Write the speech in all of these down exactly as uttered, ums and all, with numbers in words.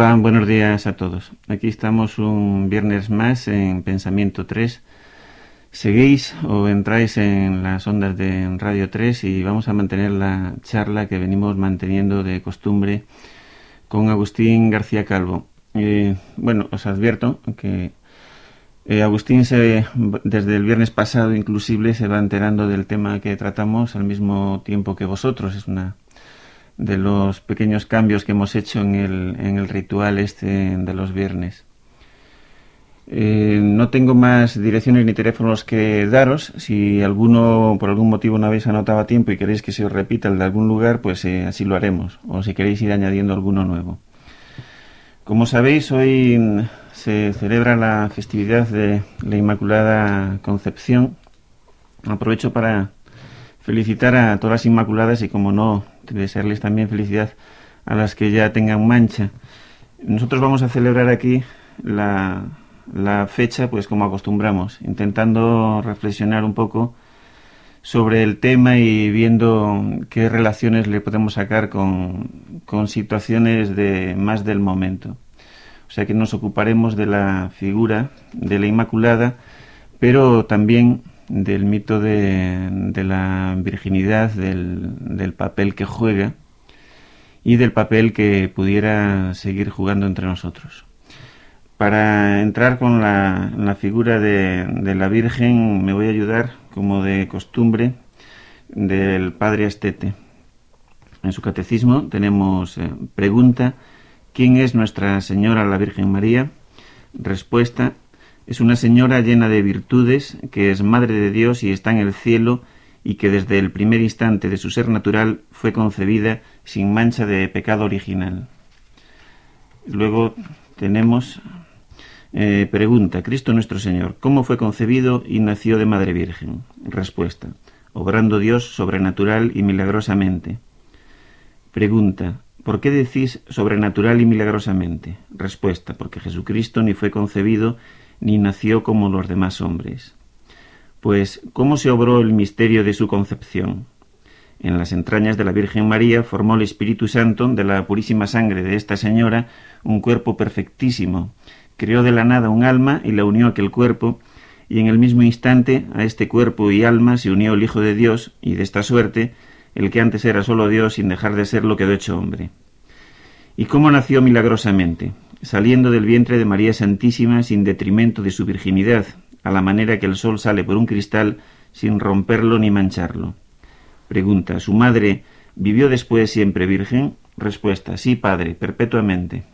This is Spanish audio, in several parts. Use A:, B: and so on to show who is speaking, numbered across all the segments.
A: Hola, buenos días a todos. Aquí estamos un viernes más en Pensamiento tres. Seguís o entráis en las ondas de Radio tres y vamos a mantener la charla que venimos manteniendo de costumbre con Agustín García Calvo. Eh, bueno, os advierto que eh, Agustín se, desde el viernes pasado inclusive se va enterando del tema que tratamos al mismo tiempo que vosotros. Es una de los pequeños cambios que hemos hecho en el, en el ritual este de los viernes. Eh, no tengo más direcciones ni teléfonos que daros. Si alguno por algún motivo no habéis anotado a tiempo y queréis que se os repita el de algún lugar, pues eh, así lo haremos, o si queréis ir añadiendo alguno nuevo. Como sabéis, hoy se celebra la festividad de la Inmaculada Concepción. Aprovecho para felicitar a todas las Inmaculadas y, como no, desearles también felicidad a las que ya tengan mancha. Nosotros vamos a celebrar aquí la, la fecha pues como acostumbramos, intentando reflexionar un poco sobre el tema y viendo qué relaciones le podemos sacar con, con situaciones de más del momento. O sea que nos ocuparemos de la figura de la Inmaculada, pero también del mito de, de la virginidad, del, del papel que juega y del papel que pudiera seguir jugando entre nosotros. Para entrar con la, la figura de, de la Virgen me voy a ayudar, como de costumbre, del Padre Astete. En su catecismo tenemos eh, pregunta: ¿quién es Nuestra Señora la Virgen María? Respuesta: es una señora llena de virtudes, que es Madre de Dios y está en el cielo, y que desde el primer instante de su ser natural fue concebida sin mancha de pecado original. Luego tenemos eh, pregunta: Cristo nuestro Señor, ¿cómo fue concebido y nació de Madre Virgen? Respuesta: obrando Dios sobrenatural y milagrosamente. Pregunta: ¿por qué decís sobrenatural y milagrosamente? Respuesta: porque Jesucristo ni fue concebido ni nació como los demás hombres. Pues, ¿cómo se obró el misterio de su concepción? En las entrañas de la Virgen María formó el Espíritu Santo, de la purísima sangre de esta señora, un cuerpo perfectísimo. Creó de la nada un alma y la unió a aquel cuerpo, y en el mismo instante a este cuerpo y alma se unió el Hijo de Dios, y de esta suerte, el que antes era solo Dios, sin dejar de serlo, quedó hecho hombre. ¿Y cómo nació milagrosamente? Saliendo del vientre de María Santísima sin detrimento de su virginidad, a la manera que el sol sale por un cristal sin romperlo ni mancharlo. Pregunta: ¿su madre vivió después siempre virgen? Respuesta: sí, padre, perpetuamente.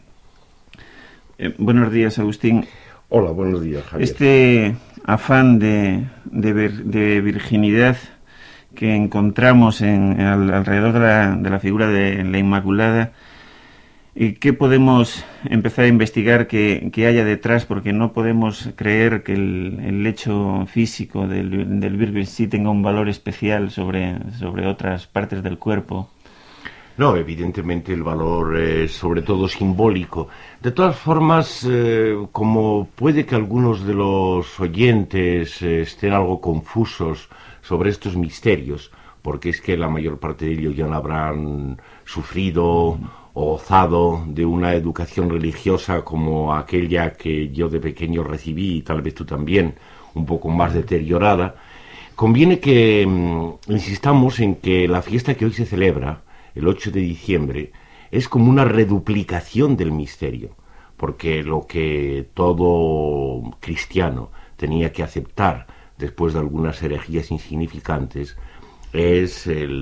A: Eh, buenos días, Agustín.
B: Hola, buenos días, Javier.
A: Este afán de, de, de virginidad que encontramos en, al, alrededor de la, de la figura de la Inmaculada, ¿y qué podemos empezar a investigar que, que haya detrás? Porque no podemos creer que el, el hecho físico del, del Virgen sí tenga un valor especial sobre, sobre otras partes del cuerpo.
B: No, evidentemente el valor es sobre todo simbólico. De todas formas, eh, como puede que algunos de los oyentes eh, estén algo confusos sobre estos misterios, porque es que la mayor parte de ellos ya no habrán sufrido o gozado de una educación religiosa como aquella que yo de pequeño recibí, y tal vez tú también, un poco más deteriorada, conviene que mm, insistamos en que la fiesta que hoy se celebra, el ocho de diciembre, es como una reduplicación del misterio, porque lo que todo cristiano tenía que aceptar después de algunas herejías insignificantes es el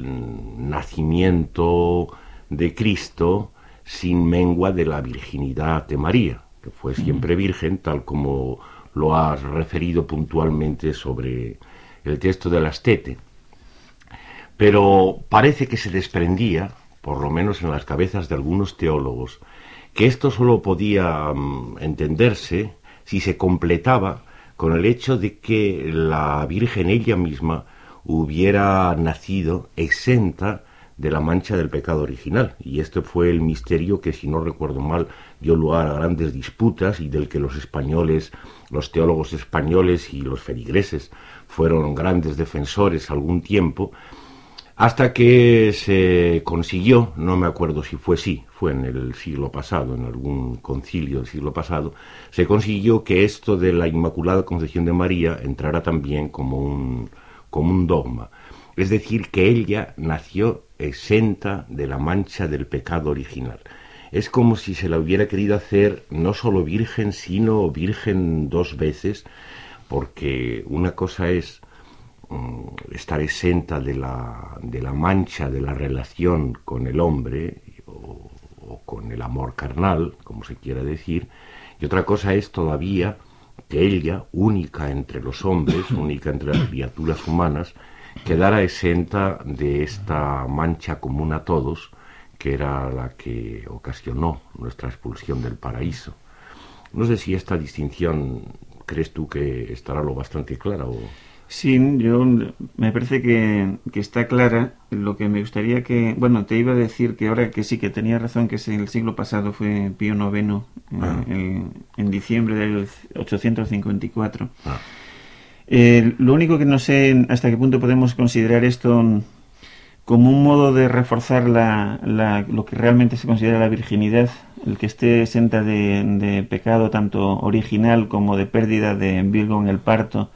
B: nacimiento de Cristo sin mengua de la virginidad de María, que fue siempre virgen, tal como lo has referido puntualmente sobre el texto del Astete. Pero parece que se desprendía, por lo menos en las cabezas de algunos teólogos, que esto solo podía um, entenderse si se completaba con el hecho de que la Virgen ella misma hubiera nacido exenta de la mancha del pecado original, y este fue el misterio que, si no recuerdo mal, dio lugar a grandes disputas y del que los españoles, los teólogos españoles y los feligreses fueron grandes defensores algún tiempo, hasta que se consiguió, no me acuerdo si fue sí, fue en el siglo pasado, en algún concilio del siglo pasado, se consiguió que esto de la Inmaculada Concepción de María entrara también como un, como un dogma. Es decir, que ella nació exenta de la mancha del pecado original. Es como si se la hubiera querido hacer no solo virgen, sino virgen dos veces, porque una cosa es estar exenta de la, de la mancha de la relación con el hombre o, o con el amor carnal, como se quiera decir, y otra cosa es todavía que ella, única entre los hombres, única entre las criaturas humanas, quedara exenta de esta mancha común a todos, que era la que ocasionó nuestra expulsión del paraíso. No sé si esta distinción crees tú que estará lo bastante clara o...
A: Sí, yo me parece que, que está clara. Lo que me gustaría que... Bueno, te iba a decir que ahora que sí, que tenía razón, que el siglo pasado fue Pío noveno, ah. eh, el, en diciembre del ochocientos cincuenta y cuatro. Ah. Eh, lo único que no sé hasta qué punto podemos considerar esto como un modo de reforzar la, la, lo que realmente se considera la virginidad, el que esté exenta de, de pecado tanto original como de pérdida de Virgo en el parto.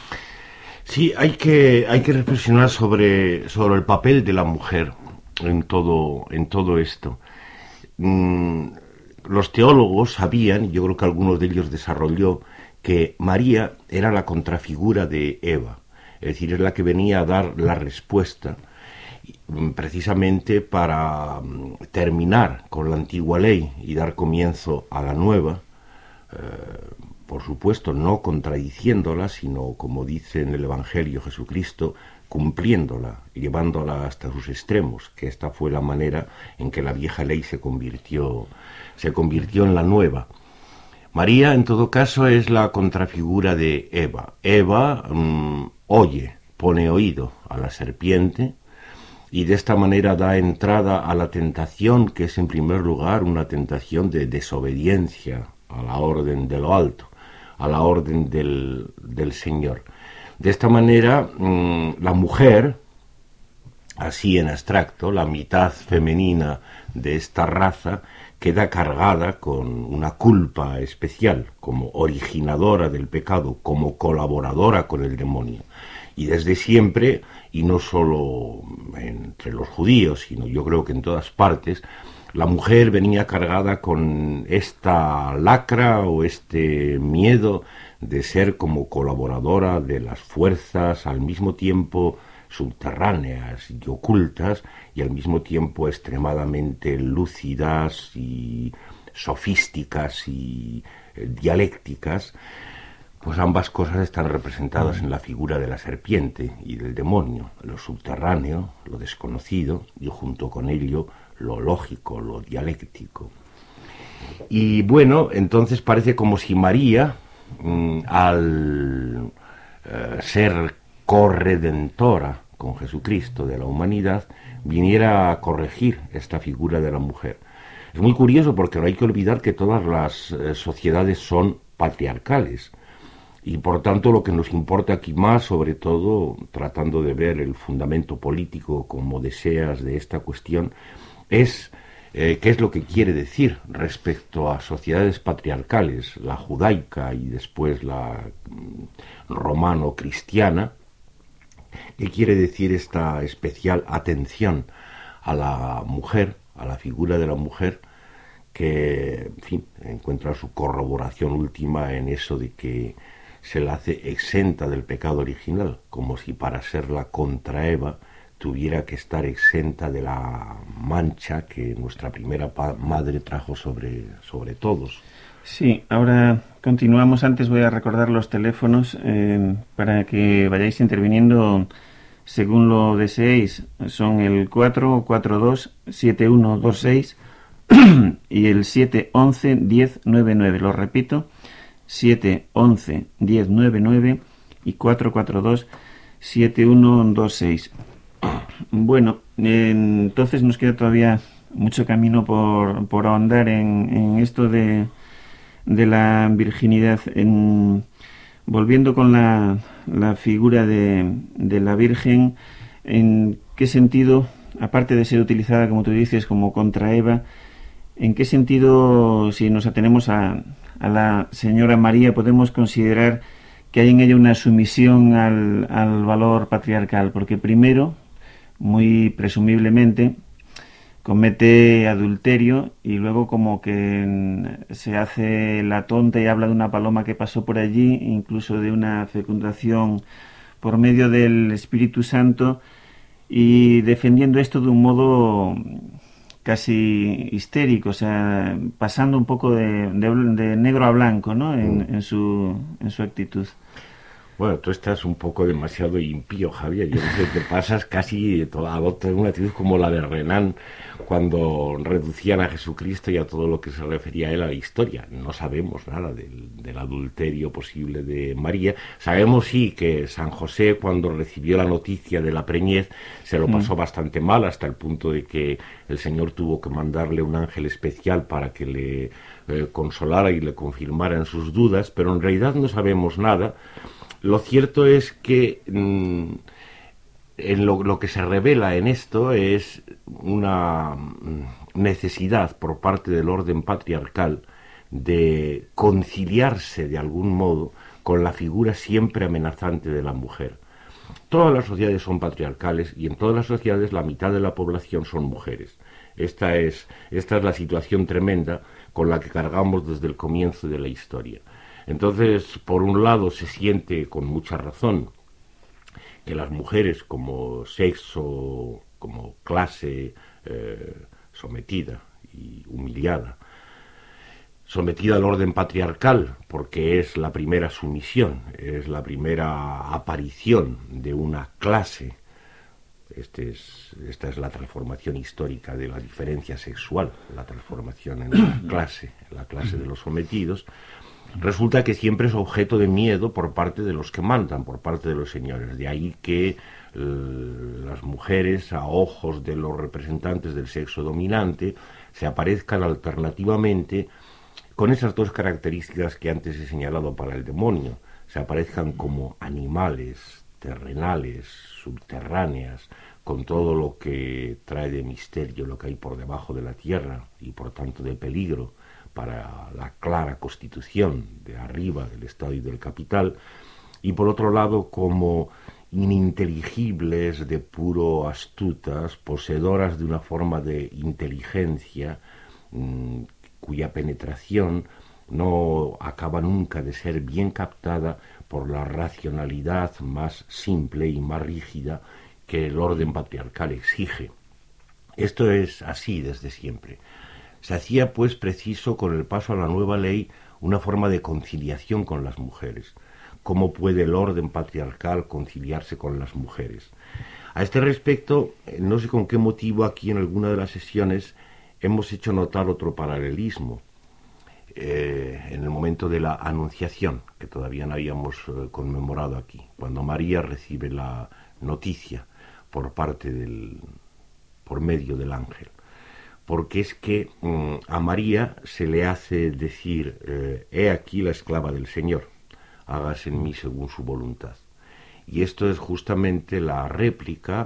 B: Sí, hay que, hay que reflexionar sobre, sobre el papel de la mujer en todo, en todo esto. Mm, los teólogos sabían, y yo creo que algunos de ellos desarrolló, que María era la contrafigura de Eva, es decir, es la que venía a dar la respuesta precisamente para terminar con la antigua ley y dar comienzo a la nueva, eh, por supuesto no contradiciéndola, sino, como dice en el Evangelio Jesucristo, cumpliéndola, llevándola hasta sus extremos, que esta fue la manera en que la vieja ley se convirtió, se convirtió en la nueva. María, en todo caso, es la contrafigura de Eva. Eva mmm, oye, pone oído a la serpiente, y de esta manera da entrada a la tentación, que es en primer lugar una tentación de desobediencia a la orden de lo alto, a la orden del, del Señor. De esta manera, mmm, la mujer, así en abstracto, la mitad femenina de esta raza, queda cargada con una culpa especial, como originadora del pecado, como colaboradora con el demonio. Y desde siempre, y no solo entre los judíos, sino yo creo que en todas partes, la mujer venía cargada con esta lacra o este miedo de ser como colaboradora de las fuerzas al mismo tiempo subterráneas y ocultas y al mismo tiempo extremadamente lúcidas y sofísticas y eh, dialécticas. Pues ambas cosas están representadas en la figura de la serpiente y del demonio, lo subterráneo, lo desconocido, y junto con ello lo lógico, lo dialéctico. Y bueno, entonces parece como si María, mmm, al eh, ser corredentora con Jesucristo de la humanidad, viniera a corregir esta figura de la mujer. Es muy curioso porque no hay que olvidar que todas las eh, sociedades son patriarcales. Y por tanto lo que nos importa aquí más, sobre todo tratando de ver el fundamento político como deseas de esta cuestión, es eh, qué es lo que quiere decir respecto a sociedades patriarcales, la judaica y después la mm, romano-cristiana, qué quiere decir esta especial atención a la mujer, a la figura de la mujer, que, en fin, encuentra su corroboración última en eso de que se la hace exenta del pecado original, como si para ser la contra Eva tuviera que estar exenta de la mancha que nuestra primera madre trajo sobre, sobre todos.
A: Sí, ahora continuamos. Antes voy a recordar los teléfonos eh, para que vayáis interviniendo según lo deseéis. Son el cuatro cuatro dos siete uno dos seis y el siete once diez noventa y nueve. Lo repito, siete once diez noventa y nueve y cuatro cuatro dos siete uno dos seis. Bueno, eh, entonces nos queda todavía mucho camino por, por ahondar en, en esto de, de la virginidad. En, volviendo con la, la figura de, de la Virgen, en, ¿qué qué sentido, aparte de ser utilizada, como tú dices, como contra Eva, en qué sentido, si nos atenemos a, a la señora María, podemos considerar que hay en ella una sumisión al, al valor patriarcal, porque primero, muy presumiblemente, comete adulterio y luego como que se hace la tonta y habla de una paloma que pasó por allí, incluso de una fecundación por medio del Espíritu Santo, y defendiendo esto de un modo casi histérico, o sea, pasando un poco de, de, de negro a blanco, ¿no? En, mm. en, su, en su actitud.
B: Bueno, tú estás un poco demasiado impío, Javier. Yo no sé, te pasas casi, adoptas una actitud como la de Renan cuando reducían a Jesucristo y a todo lo que se refería a él a la historia. No sabemos nada del, del adulterio posible de María. Sabemos sí que San José, cuando recibió la noticia de la preñez, se lo pasó mm. bastante mal, hasta el punto de que el Señor tuvo que mandarle un ángel especial para que le eh, consolara y le confirmara en sus dudas, pero en realidad no sabemos nada. Lo cierto es que mmm, en lo, lo que se revela en esto es una necesidad por parte del orden patriarcal de conciliarse de algún modo con la figura siempre amenazante de la mujer. Todas las sociedades son patriarcales y en todas las sociedades la mitad de la población son mujeres. Esta es, esta es la situación tremenda con la que cargamos desde el comienzo de la historia. Entonces, por un lado, se siente con mucha razón que las mujeres como sexo, como clase eh, sometida y humillada, sometida al orden patriarcal, porque es la primera sumisión, es la primera aparición de una clase. Este es, esta es la transformación histórica de la diferencia sexual, la transformación en la clase, en la clase de los sometidos. Resulta que siempre es objeto de miedo por parte de los que mandan, por parte de los señores. De ahí que eh, las mujeres, a ojos de los representantes del sexo dominante, se aparezcan alternativamente con esas dos características que antes he señalado para el demonio. Se aparezcan como animales terrenales, subterráneas, con todo lo que trae de misterio, lo que hay por debajo de la tierra y por tanto de peligro para la clara constitución de arriba del Estado y del capital, y por otro lado como ininteligibles de puro astutas, poseedoras de una forma de inteligencia mmm, cuya penetración no acaba nunca de ser bien captada por la racionalidad más simple y más rígida que el orden patriarcal exige. Esto es así desde siempre. Se hacía, pues, preciso, con el paso a la nueva ley, una forma de conciliación con las mujeres. ¿Cómo puede el orden patriarcal conciliarse con las mujeres? A este respecto, no sé con qué motivo aquí en alguna de las sesiones hemos hecho notar otro paralelismo. Eh, en el momento de la Anunciación, que todavía no habíamos eh, conmemorado aquí, cuando María recibe la noticia por parte del, por medio del ángel. Porque es que mmm, a María se le hace decir, eh, he aquí la esclava del Señor, hágase en mí según su voluntad. Y esto es justamente la réplica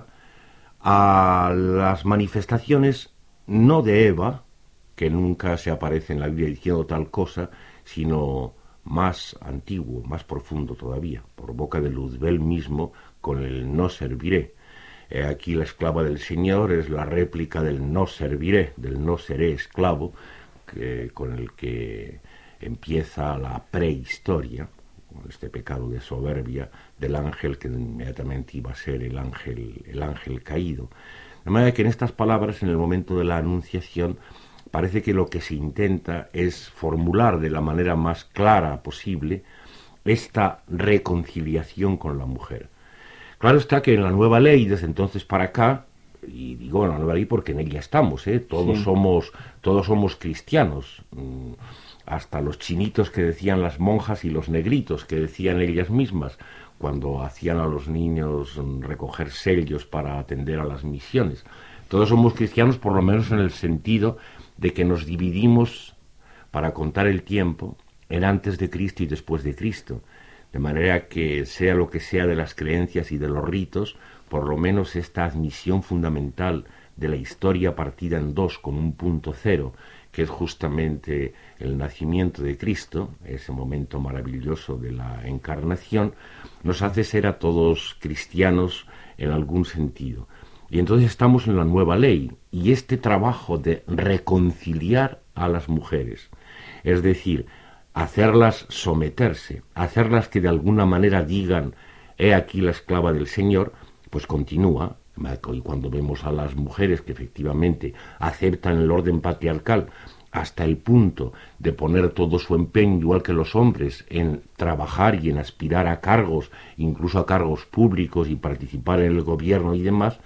B: a las manifestaciones no de Eva, que nunca se aparece en la Biblia diciendo tal cosa, sino más antiguo, más profundo todavía, por boca de Luzbel mismo, con el no serviré. He aquí la esclava del Señor es la réplica del no serviré, del no seré esclavo, que, con el que empieza la prehistoria, este pecado de soberbia del ángel que inmediatamente iba a ser el ángel, el ángel caído. De manera que en estas palabras, en el momento de la Anunciación, parece que lo que se intenta es formular de la manera más clara posible esta reconciliación con la mujer. Claro está que en la nueva ley, desde entonces para acá, y digo en la nueva ley porque en ella estamos, ¿eh? todos, sí. somos, todos somos cristianos, hasta los chinitos que decían las monjas y los negritos que decían ellas mismas cuando hacían a los niños recoger sellos para atender a las misiones. Todos somos cristianos, por lo menos en el sentido de que nos dividimos para contar el tiempo en antes de Cristo y después de Cristo. De manera que sea lo que sea de las creencias y de los ritos, por lo menos esta admisión fundamental de la historia partida en dos con un punto cero, que es justamente el nacimiento de Cristo, ese momento maravilloso de la encarnación, nos hace ser a todos cristianos en algún sentido. Y entonces estamos en la nueva ley, y este trabajo de reconciliar a las mujeres, es decir, hacerlas someterse, hacerlas que de alguna manera digan, he aquí la esclava del Señor, pues continúa. Y cuando vemos a las mujeres que efectivamente aceptan el orden patriarcal hasta el punto de poner todo su empeño, igual que los hombres, en trabajar y en aspirar a cargos, incluso a cargos públicos y participar en el gobierno y demás,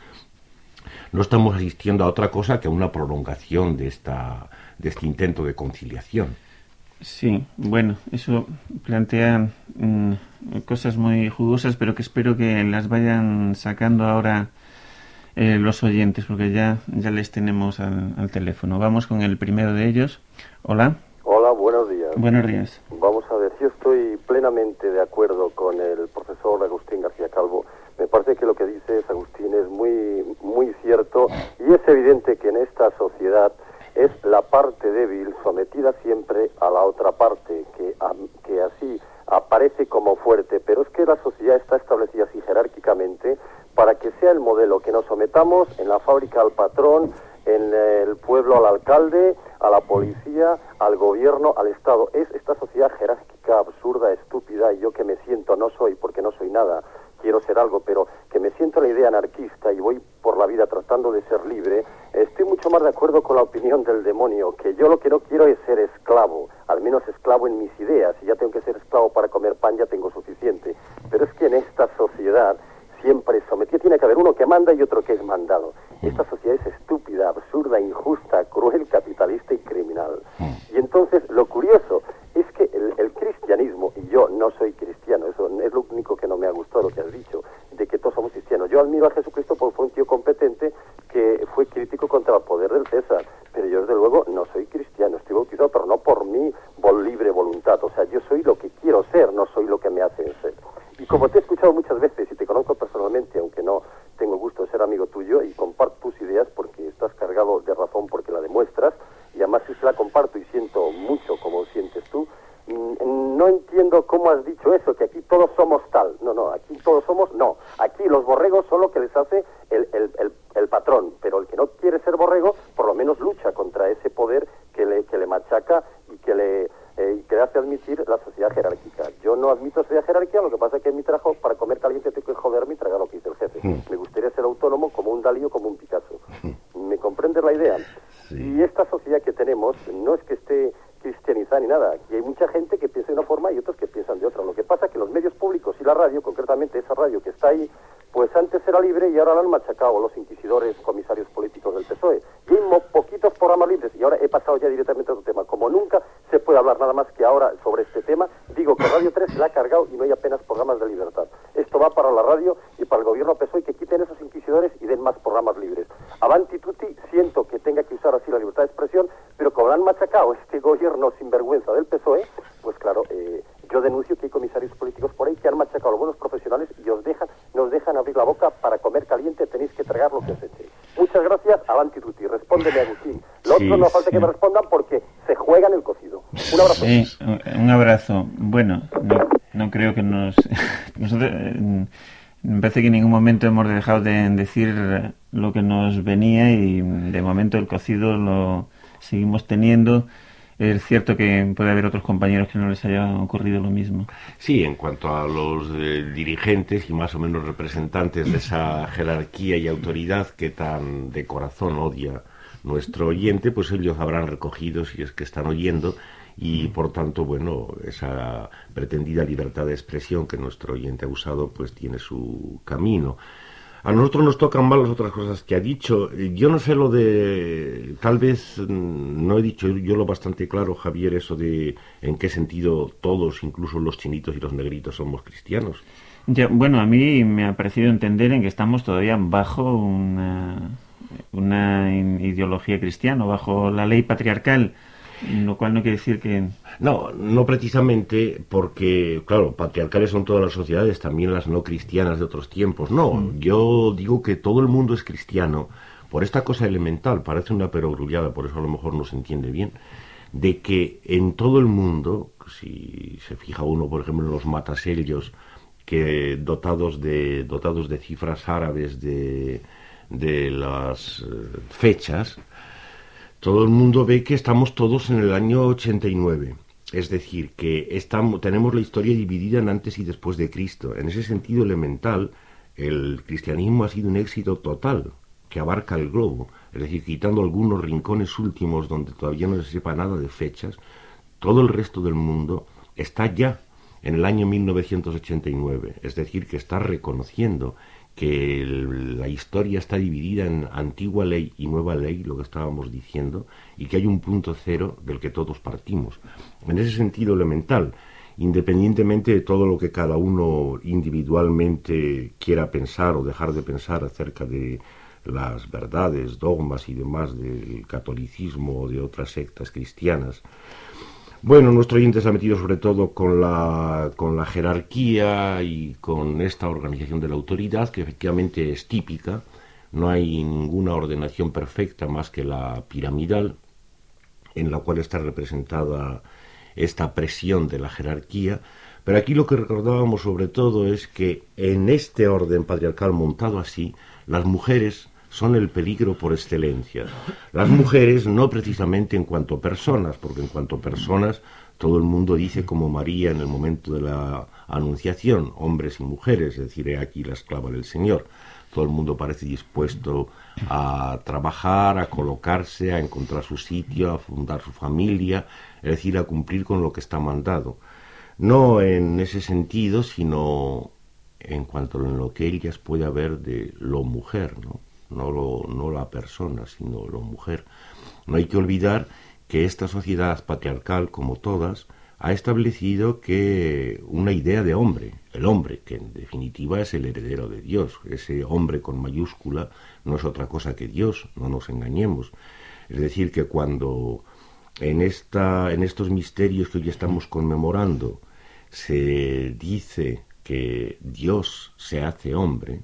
B: no estamos asistiendo a otra cosa que a una prolongación de, esta, de este intento de conciliación.
A: Sí, bueno, eso plantea mmm, cosas muy jugosas, pero que espero que las vayan sacando ahora eh, los oyentes, porque ya, ya les tenemos al, al teléfono. Vamos con el primero de ellos. Hola.
C: Hola, buenos días.
A: Buenos días.
C: Vamos a ver, yo estoy plenamente de acuerdo con el profesor Agustín García Calvo. Me parece que lo que dices, Agustín, es muy, muy cierto, y es evidente que en esta sociedad es la parte débil sometida siempre a la otra parte, que, a, que así aparece como fuerte, pero es que la sociedad está establecida así jerárquicamente para que sea el modelo, que nos sometamos en la fábrica al patrón, en el pueblo al alcalde, a la policía, al gobierno, al Estado. Es esta sociedad jerárquica, absurda, estúpida, y yo que me siento, no soy, porque no soy nada, quiero ser algo, pero que me siento la idea anarquista y voy por la vida tratando de ser libre, estoy mucho más de acuerdo con la opinión del demonio, que yo lo que no quiero es ser esclavo, al menos esclavo en mis ideas. Si ya tengo que ser esclavo para comer pan, ya tengo suficiente. Pero es que en esta sociedad siempre sometida tiene que haber uno que manda y otro que es mandado. Esta sociedad es estúpida, absurda, injusta, cruel, capitalista y criminal. Y entonces lo curioso es que el, el cristianismo, y yo no soy cristiano, eso es lo único que no me ha gustado lo que has dicho, de que todos somos cristianos. Yo admiro a Jesucristo porque fue un tío competente que fue crítico contra el poder del César, pero yo desde luego no soy cristiano, estoy bautizado, pero no por mi vol libre voluntad. O sea, yo soy lo que quiero ser, no soy lo que me hacen ser. Y como te he escuchado muchas veces y te conozco personalmente, aunque no tengo el gusto de ser amigo tuyo, y comparto tus ideas porque estás cargado de razón porque la demuestras, y además si se la comparto y siento mucho como sientes tú, no entiendo cómo has dicho eso, que aquí todos somos tal. No, no, aquí todos somos, no. Aquí los borregos son lo que les hace el, el, el, el patrón, pero el que no quiere ser borrego, por lo menos lucha contra ese poder que le, que le machaca y que le... Eh, y que le hace admitir la sociedad jerárquica. Yo no admito sociedad jerárquica, lo que pasa es que en mi trabajo, para comer caliente, tengo que joderme y tragar lo que dice el jefe. Mm. Me gustaría ser autónomo como un Dalí o como un Picasso. Mm. ¿Me comprendes la idea? Sí. Y esta sociedad que tenemos no es que esté cristianizada ni nada. Aquí hay mucha gente que piensa de una forma y otros que piensan de otra. Lo que pasa es que los medios públicos y la radio, concretamente esa radio que está ahí, pues antes era libre y ahora la han machacado los inquisidores, comisarios políticos del P S O E. Y hay poquitos programas libres, y ahora he pasado ya directamente a otro tema. Como nunca se puede hablar nada más que ahora sobre este tema, digo que Radio tres se la ha cargado y no hay apenas programas de libertad. Esto va para la radio y para el gobierno P S O E, que quiten esos inquisidores y den más programas libres. Avanti tutti, siento que tenga que usar así la libertad de expresión, pero como han machacado este gobierno sinvergüenza del P S O E, pues claro, eh, yo denuncio que hay comisarios políticos por ahí que han machacado a los buenos profesionales y os dejan, nos dejan abrir la boca para comer caliente, tenéis que tragar lo que os eche. Muchas gracias, avanti tutti. Respóndeme, Agustín. Lo sí, otro no falta sí. que me respondan porque se juegan el cocido. Un abrazo.
A: Sí, un abrazo. Bueno, no, no creo que nos... Nosotros, eh, me parece que en ningún momento hemos dejado de decir lo que nos venía y de momento el cocido lo seguimos teniendo. Es cierto que puede haber otros compañeros que no les haya ocurrido lo mismo.
B: Sí, en cuanto a los eh, dirigentes y más o menos representantes de esa jerarquía y autoridad que tan de corazón odia nuestro oyente, pues ellos habrán recogido, si es que están oyendo, y por tanto, bueno, esa pretendida libertad de expresión que nuestro oyente ha usado, pues tiene su camino. A nosotros nos tocan mal las otras cosas que ha dicho. Yo no sé lo de... Tal vez no he dicho yo lo bastante claro, Javier, eso de en qué sentido todos, incluso los chinitos y los negritos, somos cristianos.
A: Ya, bueno, a mí me ha parecido entender en que estamos todavía bajo una, una ideología cristiana, bajo la ley patriarcal. Lo cual no quiere decir que...
B: No, no precisamente porque, claro, patriarcales son todas las sociedades, también las no cristianas de otros tiempos. No, mm. yo digo que todo el mundo es cristiano por esta cosa elemental, parece una perogrullada, por eso a lo mejor no se entiende bien, de que en todo el mundo, si se fija uno, por ejemplo, en los matasellos, que dotados de dotados de cifras árabes de, de las eh, fechas, todo el mundo ve que estamos todos en el año ochenta y nueve. Es decir, que estamos, tenemos la historia dividida en antes y después de Cristo. En ese sentido elemental, el cristianismo ha sido un éxito total, que abarca el globo. Es decir, quitando algunos rincones últimos donde todavía no se sepa nada de fechas, todo el resto del mundo está ya en el año mil novecientos ochenta y nueve. Es decir, que está reconociendo que el, la historia está dividida en antigua ley y nueva ley, lo que estábamos diciendo, y que hay un punto cero del que todos partimos. En ese sentido elemental, independientemente de todo lo que cada uno individualmente quiera pensar o dejar de pensar acerca de las verdades, dogmas y demás del catolicismo o de otras sectas cristianas. Bueno, nuestro oyente se ha metido sobre todo con la, con la jerarquía y con esta organización de la autoridad, que efectivamente es típica. No hay ninguna ordenación perfecta más que la piramidal, en la cual está representada esta presión de la jerarquía. Pero aquí lo que recordábamos sobre todo es que en este orden patriarcal montado así, las mujeres son el peligro por excelencia. Las mujeres no precisamente en cuanto a personas, porque en cuanto a personas todo el mundo dice como María en el momento de la anunciación, hombres y mujeres, es decir, he aquí la esclava del Señor. Todo el mundo parece dispuesto a trabajar, a colocarse, a encontrar su sitio, a fundar su familia, es decir, a cumplir con lo que está mandado. No en ese sentido, sino en cuanto a lo que ellas puede haber de lo mujer, ¿no? No, lo, no la persona, sino la mujer. No hay que olvidar que esta sociedad patriarcal, como todas, ha establecido que una idea de hombre, el hombre, que en definitiva es el heredero de Dios. Ese hombre con mayúscula no es otra cosa que Dios, no nos engañemos. Es decir, que cuando en, esta, en estos misterios que hoy estamos conmemorando se dice que Dios se hace hombre,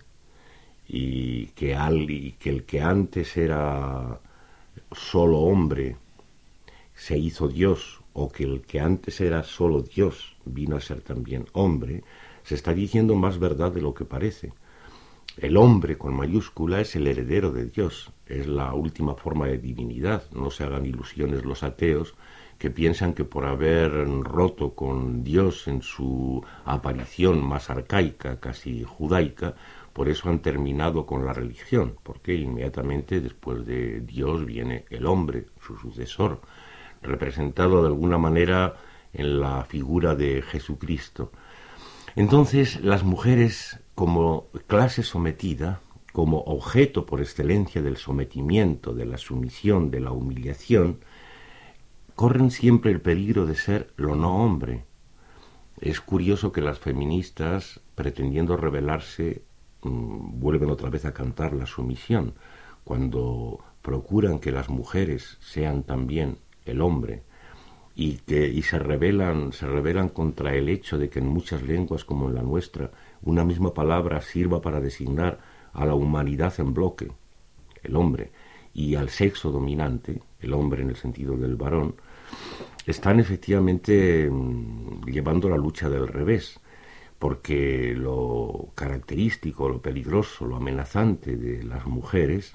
B: y que, al, y que el que antes era solo hombre se hizo Dios, o que el que antes era solo Dios vino a ser también hombre, se está diciendo más verdad de lo que parece. El hombre con mayúscula es el heredero de Dios, es la última forma de divinidad. No se hagan ilusiones los ateos que piensan que por haber roto con Dios en su aparición más arcaica, casi judaica, por eso han terminado con la religión, porque inmediatamente después de Dios viene el hombre, su sucesor, representado de alguna manera en la figura de Jesucristo. Entonces, las mujeres, como clase sometida, como objeto por excelencia del sometimiento, de la sumisión, de la humillación, corren siempre el peligro de ser lo no hombre. Es curioso que las feministas, pretendiendo rebelarse, vuelven otra vez a cantar la sumisión, cuando procuran que las mujeres sean también el hombre y que y se rebelan se rebelan contra el hecho de que en muchas lenguas como en la nuestra una misma palabra sirva para designar a la humanidad en bloque, el hombre, y al sexo dominante, el hombre en el sentido del varón. Están efectivamente mmm, llevando la lucha del revés, porque lo característico, lo peligroso, lo amenazante de las mujeres,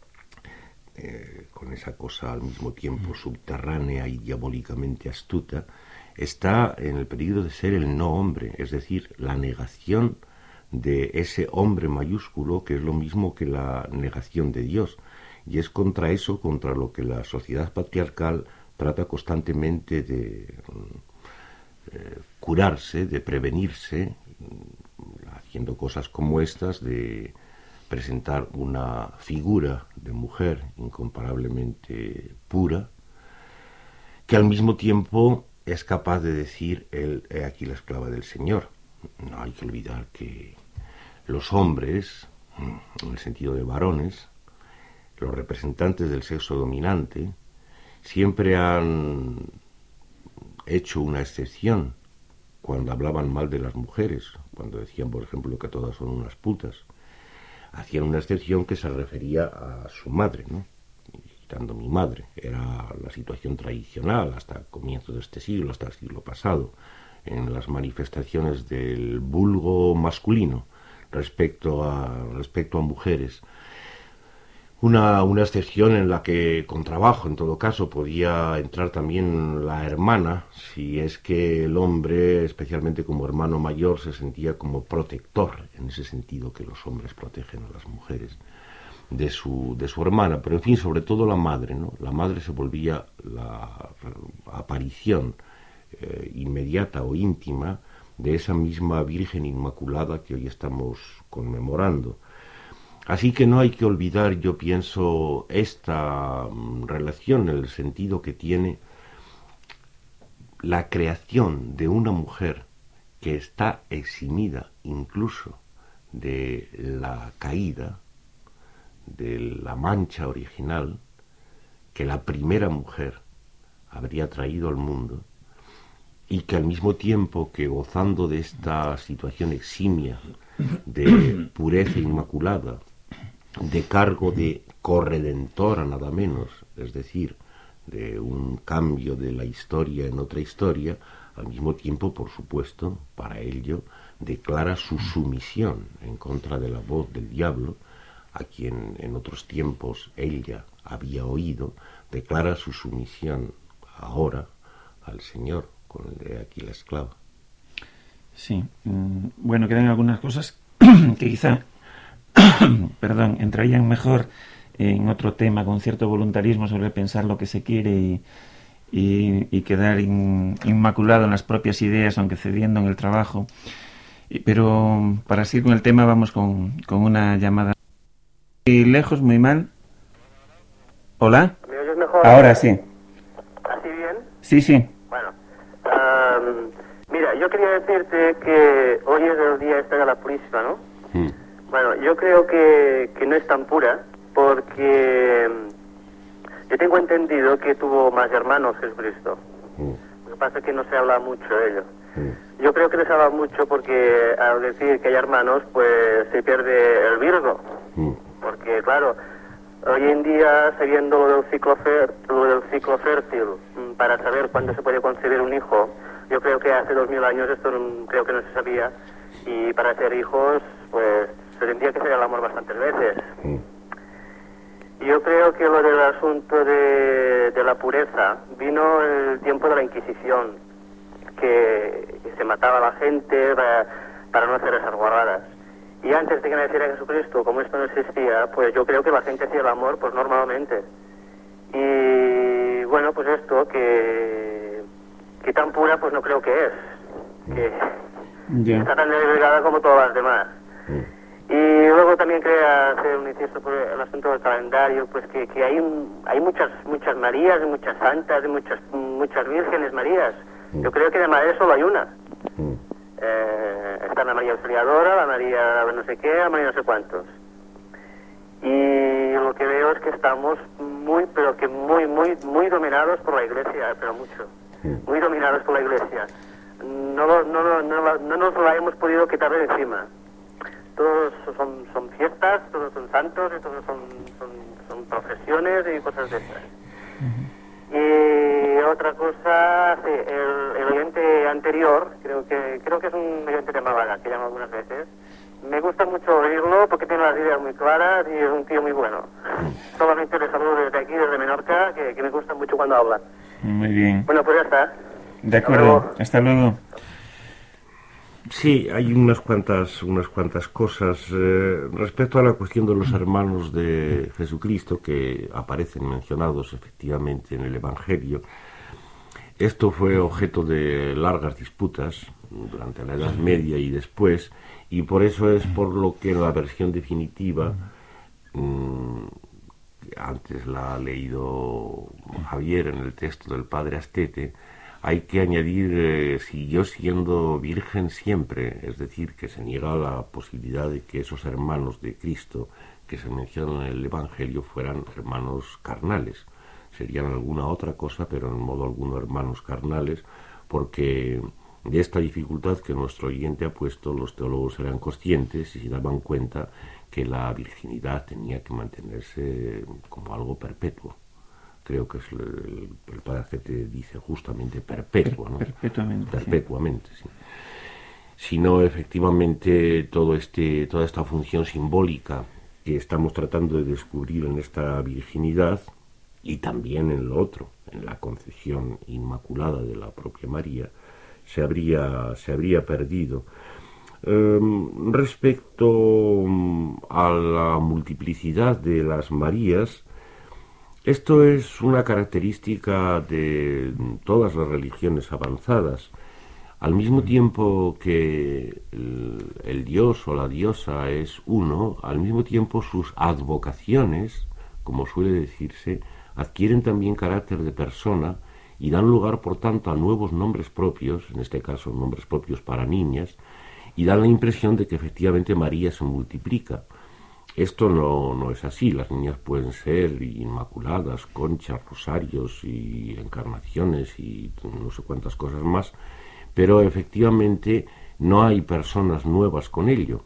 B: eh, con esa cosa al mismo tiempo subterránea y diabólicamente astuta, está en el peligro de ser el no hombre, es decir, la negación de ese hombre mayúsculo, que es lo mismo que la negación de Dios, y es contra eso, contra lo que la sociedad patriarcal trata constantemente de Eh, curarse, de prevenirse, haciendo cosas como estas, de presentar una figura de mujer incomparablemente pura, que al mismo tiempo es capaz de decir, él, he aquí la esclava del Señor. No hay que olvidar que los hombres, en el sentido de varones, los representantes del sexo dominante, siempre han hecho una excepción cuando hablaban mal de las mujeres, cuando decían, por ejemplo, que todas son unas putas. Hacían una excepción que se refería a su madre, ¿no? Quitando mi madre. Era la situación tradicional hasta el comienzo de este siglo, hasta el siglo pasado, en las manifestaciones del vulgo masculino respecto a, respecto a mujeres. Una, una excepción en la que, con trabajo, en todo caso, podía entrar también la hermana, si es que el hombre, especialmente como hermano mayor, se sentía como protector, en ese sentido que los hombres protegen a las mujeres, de su, de su hermana. Pero, en fin, sobre todo la madre, ¿no? La madre se volvía la aparición eh, inmediata o íntima de esa misma Virgen Inmaculada que hoy estamos conmemorando. Así que no hay que olvidar, yo pienso, esta relación, el sentido que tiene la creación de una mujer que está eximida incluso de la caída, de la mancha original que la primera mujer habría traído al mundo, y que al mismo tiempo que, gozando de esta situación eximia de pureza inmaculada, de cargo de corredentora nada menos, es decir, de un cambio de la historia en otra historia, al mismo tiempo, por supuesto, para ello, declara su sumisión en contra de la voz del diablo, a quien en otros tiempos ella había oído, declara su sumisión ahora al Señor, con el de aquí la esclava.
A: Sí, bueno, quedan algunas cosas que quizá perdón, entrarían mejor en otro tema con cierto voluntarismo sobre pensar lo que se quiere y, y, y quedar in, inmaculado en las propias ideas, aunque cediendo en el trabajo. Y, pero para seguir con el tema vamos con, con una llamada. ¿Muy lejos, muy mal? ¿Hola?
D: ¿Me oyes mejor?
A: Ahora sí.
D: ¿Así bien?
A: Sí, sí.
D: Bueno, um, mira, yo quería decirte que hoy es el día este de la Purísima, ¿no?
B: Mm.
D: Bueno, yo creo que, que no es tan pura, porque yo tengo entendido que tuvo más hermanos Jesucristo.
B: Mm.
D: Lo que pasa es que no se habla mucho de ello.
B: Mm.
D: Yo creo que no se habla mucho porque al decir que hay hermanos, pues se pierde el Virgo.
B: Mm.
D: Porque, claro, hoy en día, sabiendo lo del ciclo, fer, lo del ciclo fértil, para saber cuándo se puede concebir un hijo, yo creo que hace dos mil años esto no, creo que no se sabía, y para ser hijos, pues se tendría que hacer el amor bastantes veces.
B: Mm.
D: Yo creo que lo del asunto de, de la pureza vino en el tiempo de la Inquisición, que, que se mataba a la gente para, para no hacer esas guarradas. Y antes de que naciera Jesucristo, como esto no existía, pues yo creo que la gente hacía el amor pues normalmente. Y bueno, pues esto, que, que tan pura pues no creo que es. Que
A: Yeah.
D: está tan desligada como todas las demás.
B: Mm.
D: Y luego también quería hacer un inciso por el asunto del calendario, pues que, que hay un, hay muchas muchas Marías, muchas santas, muchas muchas vírgenes Marías. Yo creo que de Madrid solo hay una.
B: Mm.
D: Eh, está la María Auxiliadora, la María no sé qué, la María no sé cuántos. Y lo que veo es que estamos muy, pero que muy, muy, muy dominados por la Iglesia, pero mucho. Muy dominados por la Iglesia. No, no, no, no, no nos la hemos podido quitar de encima. Todos son, son fiestas, todos son santos, y todos son, son, son profesiones y cosas de estas. Y otra cosa, sí, el, el oyente anterior, creo que creo que es un oyente de Málaga, que llama algunas veces. Me gusta mucho oírlo porque tiene las ideas muy claras y es un tío muy bueno. Solamente le saludo desde aquí, desde Menorca, que, que me gusta mucho cuando habla.
A: Muy bien.
D: Bueno, pues ya está.
A: De acuerdo. Hasta luego.
B: Sí, hay unas cuantas, unas cuantas cosas eh, respecto a la cuestión de los hermanos de Jesucristo que aparecen mencionados efectivamente en el Evangelio. Esto fue objeto de largas disputas durante la Edad Media y después, y por eso es por lo que en la versión definitiva, mmm, antes la ha leído Javier en el texto del Padre Astete, hay que añadir, eh, siguió siendo virgen siempre, es decir, que se niega la posibilidad de que esos hermanos de Cristo que se mencionan en el Evangelio fueran hermanos carnales, serían alguna otra cosa, pero en modo alguno hermanos carnales, porque de esta dificultad que nuestro oyente ha puesto, los teólogos eran conscientes y se daban cuenta que la virginidad tenía que mantenerse como algo perpetuo. Creo que es el, el padre Arcete dice justamente perpetua, ¿no?
A: Perpetuamente.
B: Perpetuamente, sí. Si no, efectivamente, todo este, toda esta función simbólica que estamos tratando de descubrir en esta virginidad, y también en lo otro, en la concepción inmaculada de la propia María, se habría, se habría perdido. Eh, respecto a la multiplicidad de las Marías, esto es una característica de todas las religiones avanzadas. Al mismo tiempo que el, el dios o la diosa es uno, al mismo tiempo sus advocaciones, como suele decirse, adquieren también carácter de persona y dan lugar, por tanto, a nuevos nombres propios, en este caso nombres propios para niñas, y dan la impresión de que efectivamente María se multiplica. Esto no, no es así. Las niñas pueden ser inmaculadas, conchas, rosarios y encarnaciones y no sé cuántas cosas más, pero efectivamente no hay personas nuevas con ello.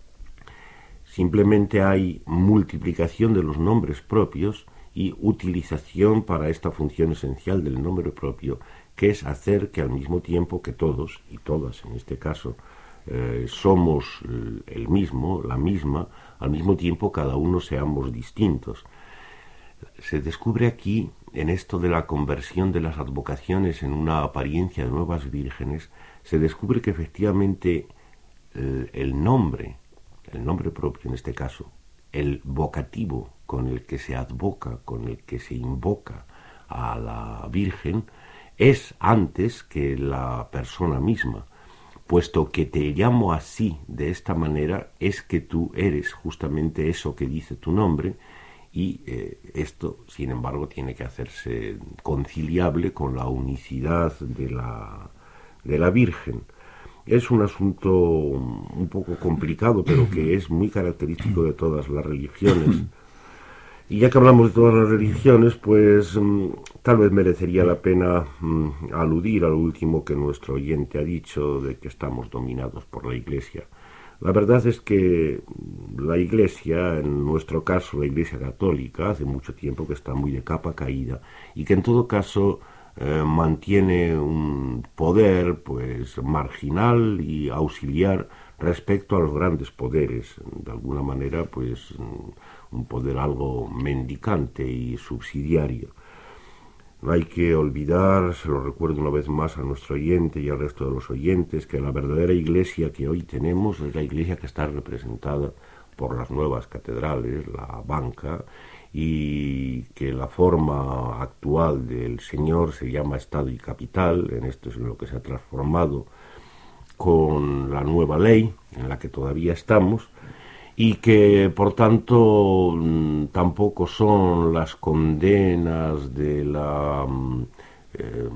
B: Simplemente hay multiplicación de los nombres propios y utilización para esta función esencial del nombre propio, que es hacer que al mismo tiempo que todos, y todas en este caso, eh, somos el mismo, la misma, al mismo tiempo cada uno seamos distintos. Se descubre aquí, en esto de la conversión de las advocaciones en una apariencia de nuevas vírgenes, se descubre que efectivamente el, el nombre, el nombre propio en este caso, el vocativo con el que se advoca, con el que se invoca a la Virgen, es antes que la persona misma, puesto que te llamo así de esta manera, es que tú eres justamente eso que dice tu nombre, y eh, esto, sin embargo, tiene que hacerse conciliable con la unicidad de la, de la Virgen. Es un asunto un poco complicado, pero que es muy característico de todas las religiones. Y ya que hablamos de todas las religiones, pues mmm, tal vez merecería la pena mmm, aludir al último que nuestro oyente ha dicho, de que estamos dominados por la Iglesia. La verdad es que la Iglesia, en nuestro caso la Iglesia Católica, hace mucho tiempo que está muy de capa caída, y que en todo caso eh, mantiene un poder pues marginal y auxiliar respecto a los grandes poderes, de alguna manera pues un poder algo mendicante y subsidiario. No hay que olvidar, se lo recuerdo una vez más a nuestro oyente y al resto de los oyentes, que la verdadera iglesia que hoy tenemos es la iglesia que está representada por las nuevas catedrales, la banca, y que la forma actual del Señor se llama Estado y Capital. En esto es en lo que se ha transformado con la nueva ley, en la que todavía estamos, y que por tanto tampoco son las condenas de la eh,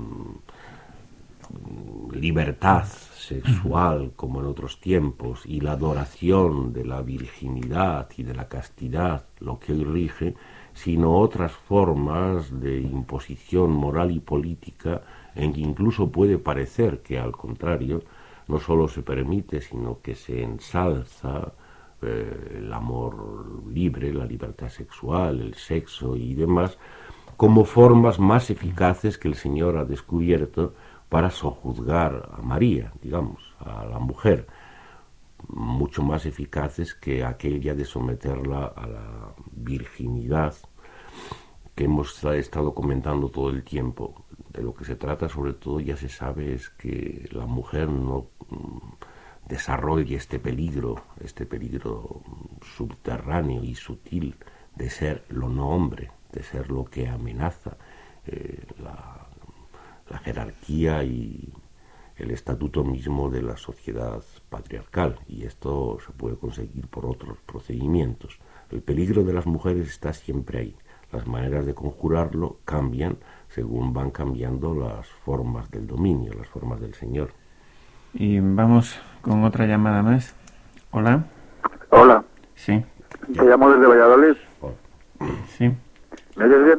B: libertad sexual como en otros tiempos y la adoración de la virginidad y de la castidad lo que hoy rige, sino otras formas de imposición moral y política en que incluso puede parecer que al contrario no solo se permite sino que se ensalza el amor libre, la libertad sexual, el sexo y demás, como formas más eficaces que el Señor ha descubierto para sojuzgar a María, digamos, a la mujer, mucho más eficaces que aquella de someterla a la virginidad que hemos estado comentando todo el tiempo. De lo que se trata, sobre todo, ya se sabe, es que la mujer no desarrolle este peligro, este peligro subterráneo y sutil de ser lo no hombre, de ser lo que amenaza eh, la, la jerarquía y el estatuto mismo de la sociedad patriarcal, y esto se puede conseguir por otros procedimientos. El peligro de las mujeres está siempre ahí. Las maneras de conjurarlo cambian según van cambiando las formas del dominio, las formas del Señor.
A: Y vamos con otra llamada más. Hola.
E: Hola.
A: Sí.
E: Te llamo desde Valladolid.
A: Sí.
E: ¿Me oyes bien?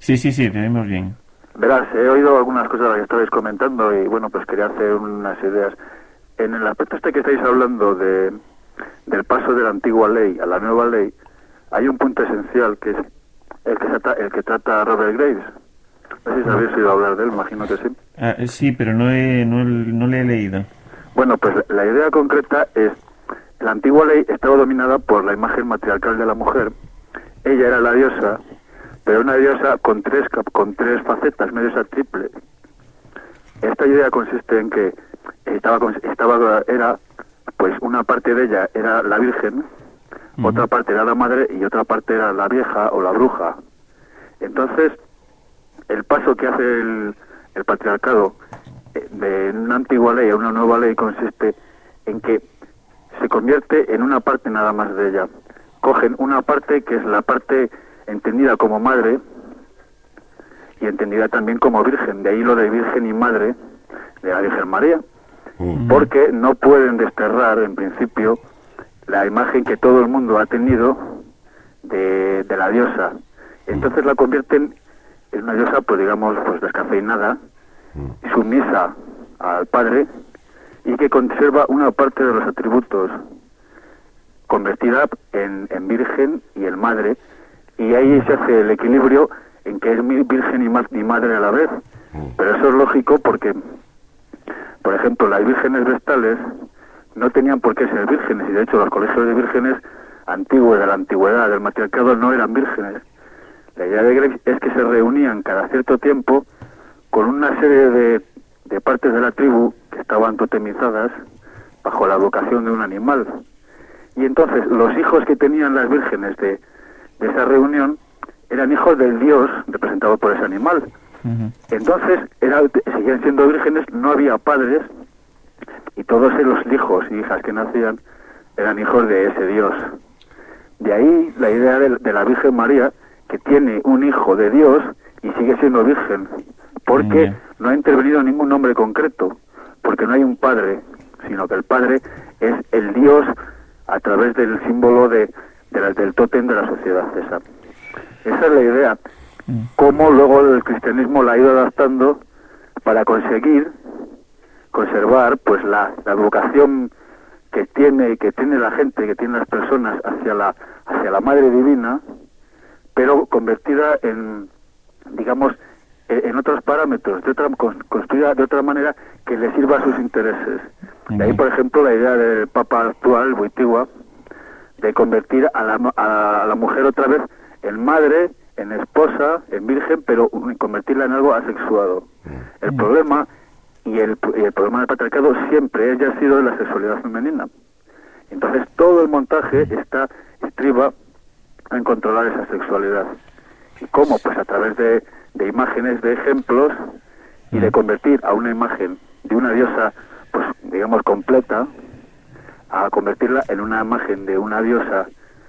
A: Sí, sí, sí, tenemos bien.
E: Verás, he oído algunas cosas que estabais comentando y bueno, pues quería hacer unas ideas. En el aspecto este que estáis hablando de del paso de la antigua ley a la nueva ley, hay un punto esencial que es el que trata, el que trata Robert Graves. No sé si habéis oído hablar de él, imagino que sí.
A: Ah, sí, pero no, he, no, no le he leído.
E: Bueno, pues la idea concreta es, la antigua ley estaba dominada por la imagen matriarcal de la mujer. Ella era la diosa, pero una diosa con tres con tres facetas, una diosa triple. Esta idea consiste en que estaba estaba era pues una parte de ella era la virgen, uh-huh. otra parte era la madre y otra parte era la vieja o la bruja. Entonces, el paso que hace el, el patriarcado de una antigua ley a una nueva ley consiste en que se convierte en una parte nada más de ella. Cogen una parte que es la parte entendida como madre y entendida también como virgen, de ahí lo de virgen y madre de la Virgen María, uh-huh. porque no pueden desterrar en principio la imagen que todo el mundo ha tenido de, de la diosa. Entonces la convierten en una diosa, pues digamos, pues descafeinada, sumisa al padre y que conserva una parte de los atributos, convertida en, en virgen y en madre, y ahí se hace el equilibrio en que es virgen y, ma- y madre a la vez. Pero eso es lógico porque, por ejemplo, las vírgenes vestales no tenían por qué ser vírgenes, y de hecho los colegios de vírgenes antiguos, de la antigüedad, del matriarcado, no eran vírgenes. La idea de Graves es que se reunían cada cierto tiempo con una serie de, de partes de la tribu que estaban totemizadas bajo la vocación de un animal. Y entonces los hijos que tenían las vírgenes de, de esa reunión eran hijos del dios representado por ese animal. Uh-huh. Entonces era, seguían siendo vírgenes, no había padres, y todos los hijos y hijas que nacían eran hijos de ese dios. De ahí la idea de, de la Virgen María, que tiene un hijo de Dios y sigue siendo virgen, porque uh-huh. no ha intervenido ningún nombre concreto, porque no hay un padre, sino que el padre es el dios a través del símbolo de, de la, del tótem de la sociedad esa. Esa es la idea. Cómo luego el cristianismo la ha ido adaptando para conseguir conservar pues la, la vocación que tiene que tiene la gente, que tienen las personas hacia la hacia la Madre Divina, pero convertida en, digamos, en otros parámetros, de otra, construida de otra manera que le sirva a sus intereses. De ahí, por ejemplo, la idea del Papa actual, Wojtyła, de convertir a la, a la mujer otra vez en madre, en esposa, en virgen, pero convertirla en algo asexuado. El problema y el, y el problema del patriarcado siempre ella ha sido la sexualidad femenina. Entonces todo el montaje está estriba en controlar esa sexualidad. ¿Y cómo? Pues a través de, de imágenes, de ejemplos, y de convertir a una imagen de una diosa, pues digamos completa, a convertirla en una imagen de una diosa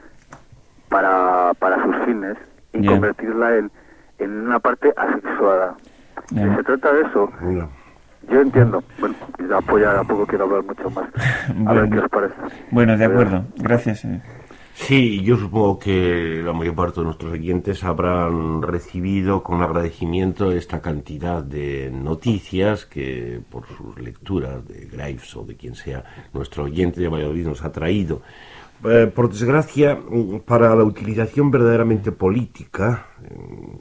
E: para, para sus fines, y yeah. convertirla en, en una parte asexuada. Yeah. Si se trata de eso, yeah. yo entiendo. Bueno, ya pues ya tampoco quiero hablar mucho más. A
A: bueno,
E: ver qué os parece.
A: Bueno, de acuerdo. Gracias.
B: Sí, yo supongo que la mayor parte de nuestros oyentes habrán recibido con agradecimiento esta cantidad de noticias que por sus lecturas de Graves o de quien sea nuestro oyente de Valladolid nos ha traído. Eh, por desgracia, para la utilización verdaderamente política, eh,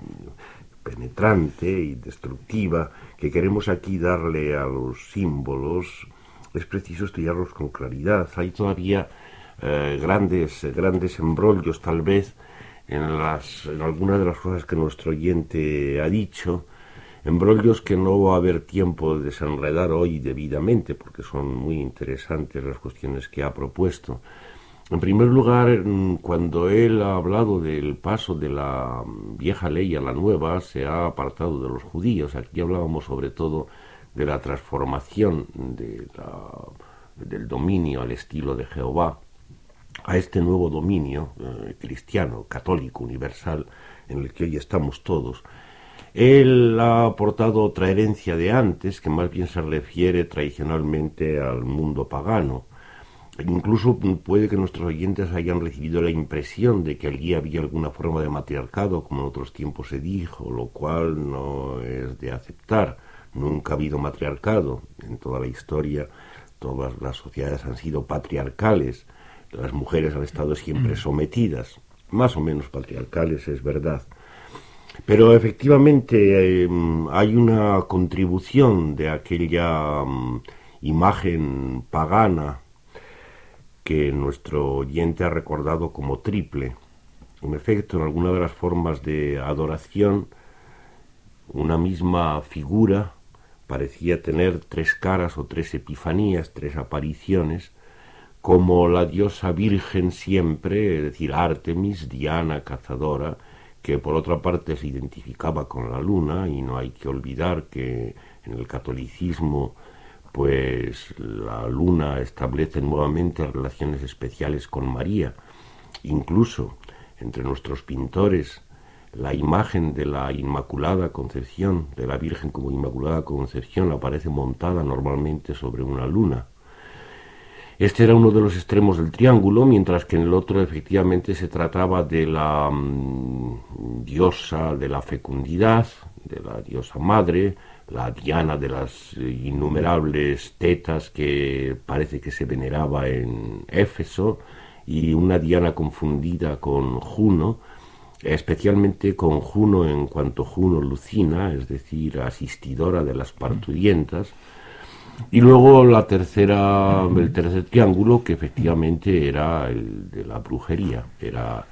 B: penetrante y destructiva que queremos aquí darle a los símbolos, es preciso estudiarlos con claridad. Hay todavía eh, grandes, grandes embrollos, tal vez, en, las, en algunas de las cosas que nuestro oyente ha dicho, embrollos que no va a haber tiempo de desenredar hoy debidamente, porque son muy interesantes las cuestiones que ha propuesto. En primer lugar, cuando él ha hablado del paso de la vieja ley a la nueva, se ha apartado de los judíos. Aquí hablábamos sobre todo de la transformación de la, del dominio al estilo de Jehová a este nuevo dominio eh, cristiano, católico, universal, en el que hoy estamos todos. Él ha aportado otra herencia de antes, que más bien se refiere tradicionalmente al mundo pagano. Incluso puede que nuestros oyentes hayan recibido la impresión de que allí había alguna forma de matriarcado, como en otros tiempos se dijo, lo cual no es de aceptar. Nunca ha habido matriarcado. En toda la historia, todas las sociedades han sido patriarcales. Las mujeres han estado siempre sometidas, más o menos patriarcales, es verdad. Pero efectivamente eh, hay una contribución de aquella um, imagen pagana que nuestro oyente ha recordado como triple. En efecto, en alguna de las formas de adoración, una misma figura parecía tener tres caras o tres epifanías, tres apariciones, como la diosa virgen siempre, es decir, Artemis, Diana, cazadora, que por otra parte se identificaba con la luna, y no hay que olvidar que en el catolicismo pues la luna establece nuevamente relaciones especiales con María. Incluso entre nuestros pintores, la imagen de la Inmaculada Concepción, de la Virgen como Inmaculada Concepción, aparece montada normalmente sobre una luna. Este era uno de los extremos del triángulo, mientras que en el otro efectivamente se trataba de la um, diosa de la fecundidad, de la diosa madre, la Diana de las innumerables tetas que parece que se veneraba en Éfeso, y una Diana confundida con Juno, especialmente con Juno en cuanto Juno Lucina, es decir, asistidora de las parturientas. Y luego la tercera, el tercer triángulo, que efectivamente era el de la brujería, era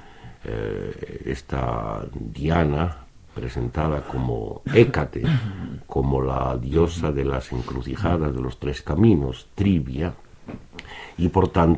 B: eh, esta Diana presentada como Hécate, como la diosa de las encrucijadas de los tres caminos, Trivia, y por tanto